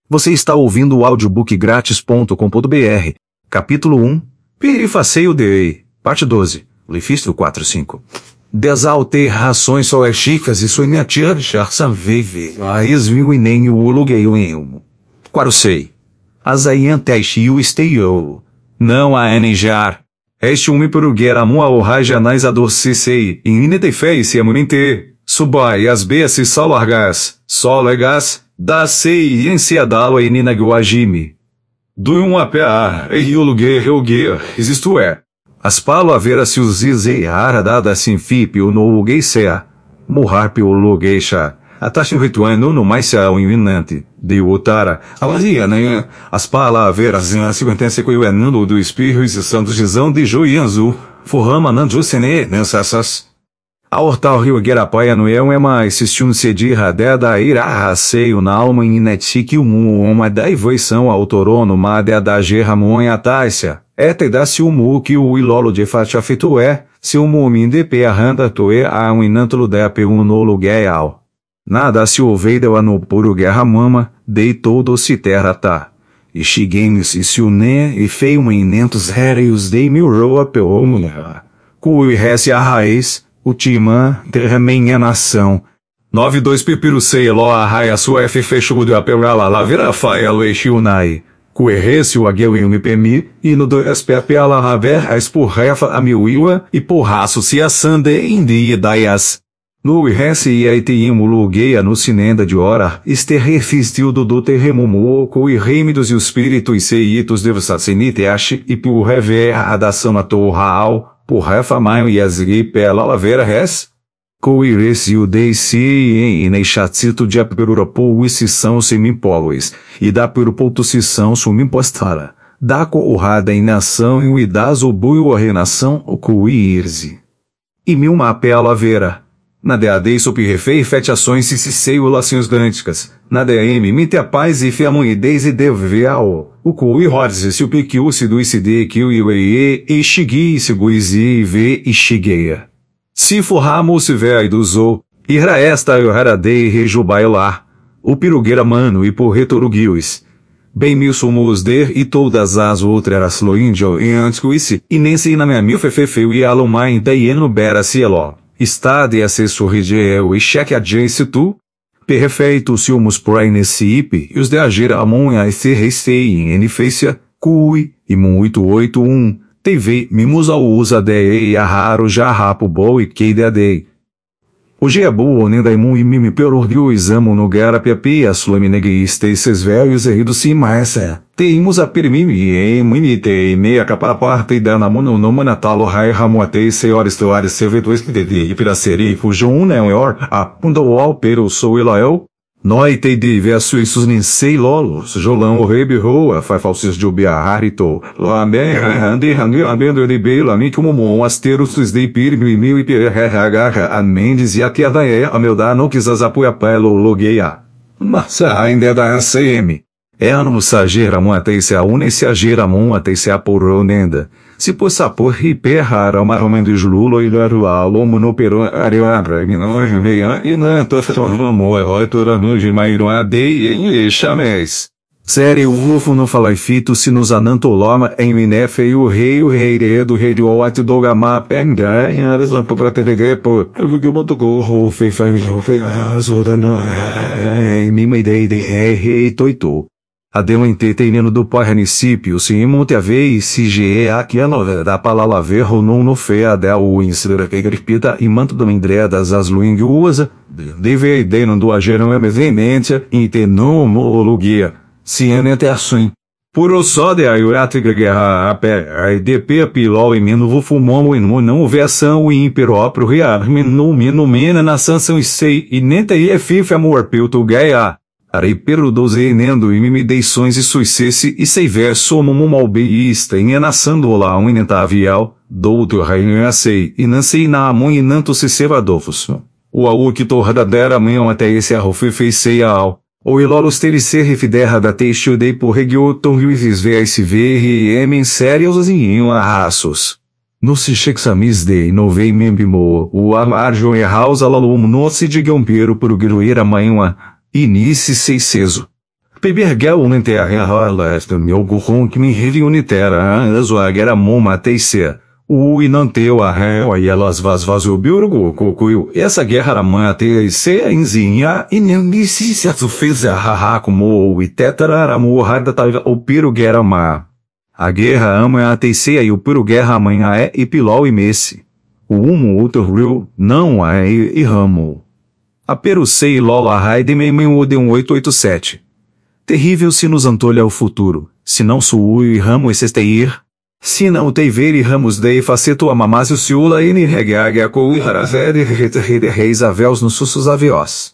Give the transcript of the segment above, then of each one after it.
Você está ouvindo o audiobookgratis.com.br, capítulo 1, Perifaceio de parte 12, Lifistro 4-5. Desalterações soéticas e sonhatias charçam vive, a esvingo e nem o lugueio em um. Quarusei. Azaianteste o esteio. Não a enejar. Este um peruguera mua o rajanais adorcicei, in inetefei se amuninte, subai as beas sol largas, sol legas, da sei e enseadalo e ninaguajime. Do um apear, e o luguer isto é. As palo havera se os izeara dada sinfipio no lugueisea, morrarpio lugueixa, ataxo rituano no mais ao iminante, de utara, alaziana, as pala havera cinquentense coiuenando do espírito e santos gizão de joianzu, forrama nanjusene, nensasas. A hortal rio guerapaia no eu é mais sistum cedi radeda ira raceio na alma inetique uma da evoição autorono made da gerramonha tácia, da se umu que o ilolo de fatia feito é, se o mumin de pe arranda toe a um inantulo de pe no lugueal. Nada se oveida o no puro guerra mama, deitou do se terra tá. E shigames e se une e feio inentos réreos de mil roa peomuna. Cui rece a raiz, o timã, terramen a nação. 92 pipirusei lo a raia sua f fecho de apelala la vira faia lo exiunai. Cuerrece o agueu e pemi, e no do espepe a la haver a espurrefa a miuiwa, e porraço se assande indi e daias. No irrece e aitiimo lugueia no sinenda de hora, esterrefistil do terremumu, co irremidos e os espíritos seitos devassacenite ache, e por rever a dação na torraal, por refa maio e azri pela lavera res? Co irrece o deisi e neixatito de aperurapo e sissão semimpolis, e da perupoto sissão sumimpostara, da coorrada em nação e o idas o buio a renação o coirze. E mil mapela vera. Na deadei sob refei fetiações e ciseio lações gânticas, na deam mite a paz e fiamunidez e deveao, o cui rodze se o piquiu se do icide que o iuee e xigui se guizi e ve e xigueia. Se forramo se ve e duzou, ira esta eu haradei rejubailar, o pirugueira mano e por retoruguius. Bem mil somos der e todas as outras loindio e antes cuice, e nem se na minha mil fefefeu e alomai daieno bera cielo. Está de acesso rigel e cheque adjacent tu? Perfeito silmus proinecipe, e os de agir amonha e se restei em enifecia, cui, imun 881, TV, mimus ao usa de e a raro já rapo bo e que de adei. O jeabu onenda imun e mimi perordiu examo no gara pepe a sulaminegiste ses velhos e rido sim maessa. Teimus a permimi e munite e meia caparaparte e dana mono no manatalo rai ramuate senhores toares servidores que de piraceri fujou um neor a punda o pero sou ilael. Noi te de verso isso nem sei lolos jolão o rebe roa fai falsis de ubiarito lá bem ande andando de bela mi como um asteros de pirmi mil e perragaga a mendes e até da a meu dar não quisas apoia pelo logueia mas ainda da CM é a no sagera monte se a une se a gera monte se a poronenda se possa por riperrar uma romendo jululo e larua lomo no peron areabra no meia e não tô falando oitora no de mairo adei e chames sério o rufo no falai fito se nos anantoloma em minefe e o rei do rei de oate do gama penga em aras lampo pra telegrepo eu que boto gorro fei azoda não em mima ideia de rei toito. Adeu entretenendo do parnicípio se monte a ver e se ge aqui a novela da palavra ver ou não no fe adel o insera que gripita e manto do mindredas as luing usa deve não do ageram é mesemente e te não homologia se enente assim por o só de ayurate guerra a pé a idp pilol e meno vo fumomo e não versão e imperóprio rear meno mena na sanção e sei e nenta e é fifa amor pilto gaia Arei pero doze nendo e mimideições e suicesse e sei verso momo malbeísta em enaçando lá um inentavial, doutor rainho acei e não sei na amon e nanto se sevadofos. O au que torra da dera manhã até esse arrofe feicei ao. O ilolos tericer refiderra da teixo dei por regioton rivis se ver e emen sérios e arraços. No se chexamis de novei membimo o amarjo e house alalum no se digam pero por gruir a manhã. Inice seiceso. Pebergel unitera rola esta meu gurrum que me reunitera azuagera moma teicea. O inanteu a réu e elas vazio biurgo cocuio. Essa guerra ramã teicea enzinha e nem se fez a haha como o itetara morrada tava o piruguera ma. A guerra ama a teicea e o piruguerra amanhã é e pilol e messe. O outro rio não é e ramo. A perucei lola raide meimem o de 1887. Terrível se nos antolha o futuro, se não suu e ramo esesteir, se não teiver e ramos dei faceto a mamásio siula e regaga com e harazere reis avéus nos sussos aviós.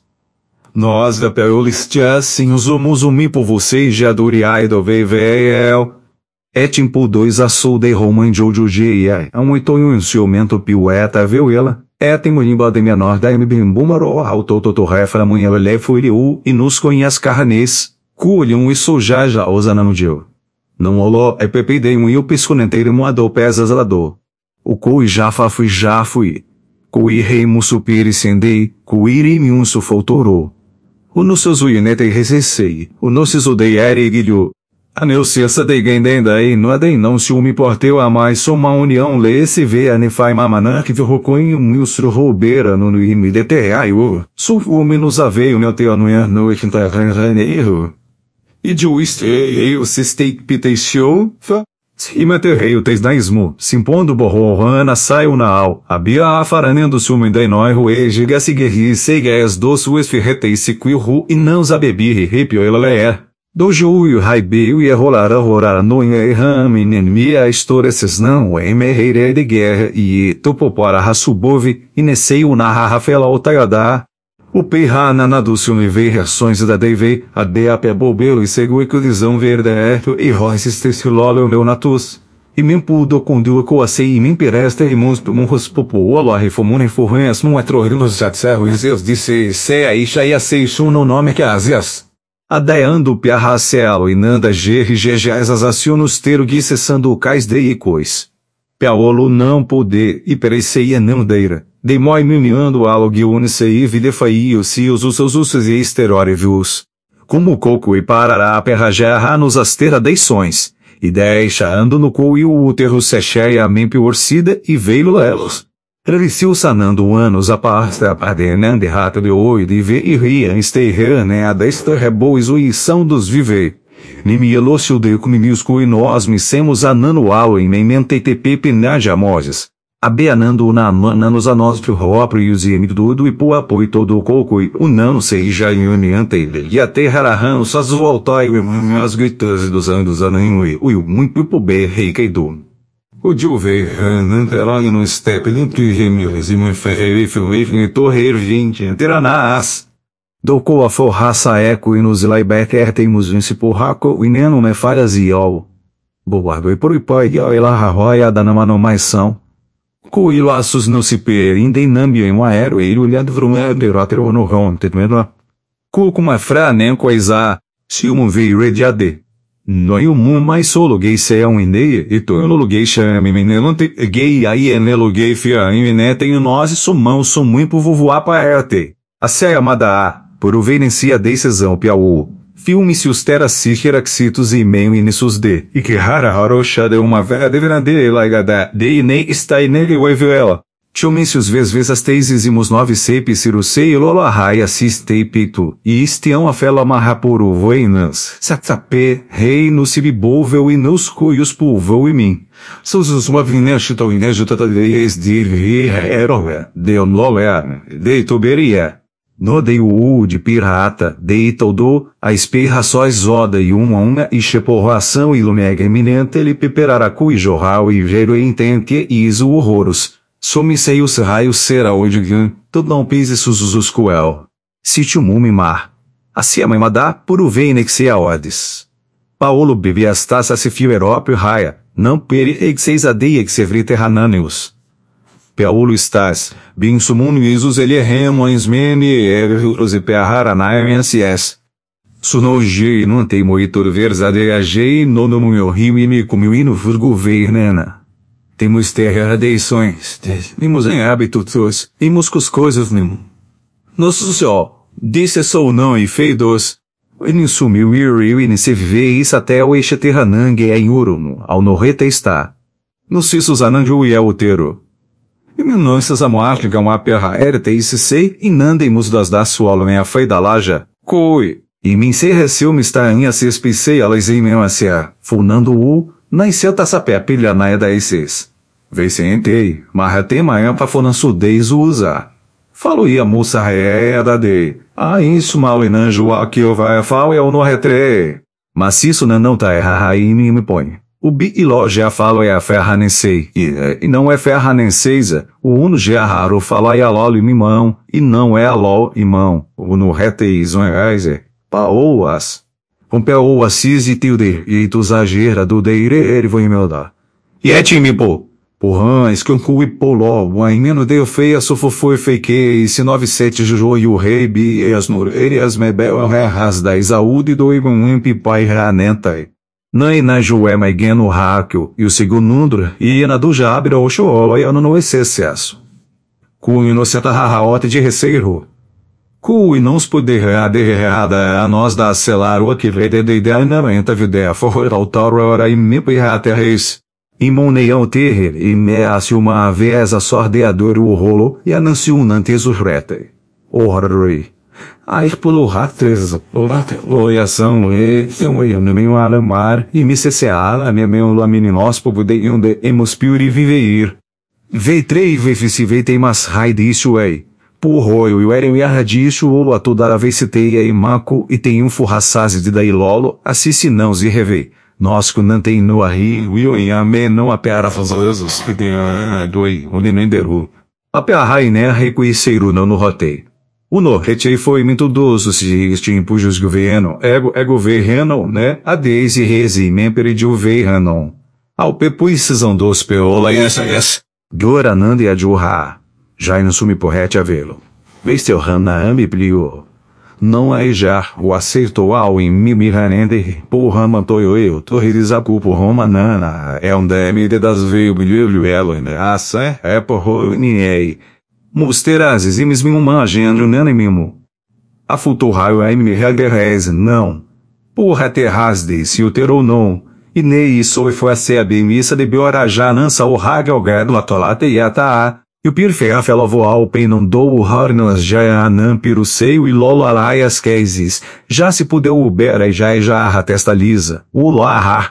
Nós da peolistias sim usamos por você já duriai do veivel. Etimpo 2 açou de roman jojo ge um itonho ciumento piueta veu ela. Etim limba de menor da mbimbumaro autototorrefra munha lefuriu e nos conhas carnes. Culham e sojaja osananudil. Não oló é pepidei e o pisconenteiro moador pesas lador. O coi já fui. Coi rei musupiri sendei, coiri miunso foltorou. O nossos uinete recessei, o nossos odei eriguilho. A neuciasa de gendenda e no adem não se me porteu a mais soma união le se vê a nefai mamanã que verroconho milstro roubeira no ime de teaio. Sufume nos aveio meu teu no erro. E de eu se steak piteixou, e materreio tesnaismo, se impondo borrorana saiu na al, abia a faranendo sumen da inói rue giga se guerri seigues do suas firretei se quilru e não zabebi ripio ela leer. Dojo e raibeu e rolar no errame nenmia estoreces não emerreire de guerra e topopora raçubove e nesseio na rafela otaiadá. O peirra nanadúcio me vê reações da deve, a dea pé bobelo e segu equilizão verde e roices testilolo leonatus. E mem pudo conduo coacei e mem peresta e monstro monros popo alo a reformune forranhas num etrorinos jatserro e zeus disse se aisha e aceixo no nome que asias. Adeando piarra cielo e nanda gerrigejas acionos tero gui cessando o cais de ecois. Piaolo não poder e pereceia não deira. De moi mimiando alogiune se videfaio se os usos e esterórios. Como coco e parará a perragerra nos astera deições. E deixa ando no co e o útero secheia a mempe orsida e veio lelos. Reviciu sanando anos a pasta a padenande rata de oi de ve e ria esterrane a desta rebois uição dos viver. Nimielócio de comimiusco e nós missemos ananualo em memente tp penajamoses. Abeanando na nos anos próprios e emidudo e poapo e todo o coco e o não seja uniante e a terra arran só voltai e as gritas dos anos ananho e o muito pober rei queido. O juve ananterang no step limpo e remilhas e ferreiro e torreiro gente anteranás. Doko a forraça eco e nos laibeter temos vinci porraco e neno me falhas e ol. Boardo e por ipai e ela arroia da namano mais são. Coilaços no se perindem nambio em um aero e olhado vrumederotero no rontetmena. Cucuma fra nem coisa, se um veio rediade. No e um mais solo gay se é um indeia e to no luguei chame menelante gay aí é nelo gay fia em menetem nós somão muito vovoar para erte. A sé amada a, por o venencia decisão piau. Filme-se os teracíxeraxitos e meio inissus de, e que rara rocha de uma vera de verade laigada, de inei está inele uevela. Tchomícios vezes as teisimos 9 sepi cirusei e lolo arrai assistei pito, e istião a fela marrapuru voinas, satapé, rei no sibibouvel e nos cuios pulvou e mim. Sus uma vinechita inejutata de esdir eroga, de onlolea, de tuberia. No dei o de pirata, dei todo, a espirra sóis zoda e uma e cheporração e lumega eminente ele peperaracu e jorral e gero e intente e iso horroros. Some-se os raios será hoje todo não pise susus coel. Sítio mumimar. Assim a mamadá, por o venexe a odes. Paolo bebi as taças se fio Europa raia, não peri exeis adei exevri terranâneos. Paolo estás, bem sumun isus ele remões meni erros e perharanaenses. Sunogi não tem moitor verzadeagei no meu rio e me comiu no furgo vernena. Temos terradeições, temos em hábitos, e muscos coisas nenhum. Nosso sol, disse sou não e feidos. Insumiu iriu inisevve is até o exterranang é em uruno, ao norrete está. No cisus ananju e é utero. E minonças amoarligam a perra erete e se sei, inandeimus das suolo em a fei da laja, coi. E min se receu me está em a se espicei alas em meu acia, funando o, na inceta sapé pilha na eda esses. Vei se entei, mas até manhã pa fonansudez usa. Falo ia moça é da de. Isso mal inanjo aqui eu vai fal é o no retre. Mas isso não tá erra aí me põe. O bi e loja falo é a ferra nem sei. E não é ferra nem seisa. O uno já raro fala é a lolo e mimão. E não é a lol e mão. O no reteis on é paoas. Rompeu o assis e tilde. E tu exagera do deire ele vou me dar. E é time pô. Porra, escancu e poló, o aimeno deu feia, sofofoi feiquei, se 97 jujo e o rei bi, e as nurerias mebel ras da Isaúde do igun pipai ranentai. Nai na jué maigeno ráquio, e o segundo e na do jabra o shoolo e ano no excesso. Cunho no seta rahaote de receiro. Cui não se poder errada a nós da selar o que vede de ideia na mente videa for altar ora e me pirata reis. Imoneião terrer e measse uma vez a sordeador o rolo e anuncio nantes os rete. Orrei. Air pelo ratres, loiação e eu no meio alamar e me cessear a minha meu lamininós povo de onde emos piuri viveir. Veitrei vei tem mas rai disso ei. Porroio e erem iarradicho ou a toda a vez citei e maco e tem furraçase de daí lolo, assiste não se revei. Nós que não tem no arri, eu em ame não a pera fazosos, que tem doi, onde nem deru. A pera rainer reconheceram não no rotei. O no retei foi muito doce se este impujos governo, ego governo, né? A deise resi mempere de uveiranon. Ao pepuicisão dos peola e essa. Goranand e adjurra. Já não sumi porrete a vê-lo. Vestel rana ambi plio. Não aí já, o acerto ao em mimiranende, porra mantoio eu, torririzacu por Roma nana, é um deme de das veio bilhulho elo em raça, é porro niei. Musterazes e mismimo manjando nana mimo. A futurraio é me regerez, não. Porra terrasde, se o ter ou não. E nei isso foi a ser a bemissa de biorajá nansa o raga o gado atolate e ata. E o pirfea felovoal peinon dou o harnas já anam piruceio e lolo alaias queizes, já se pudeu ubera e já arra testa lisa, o loarra.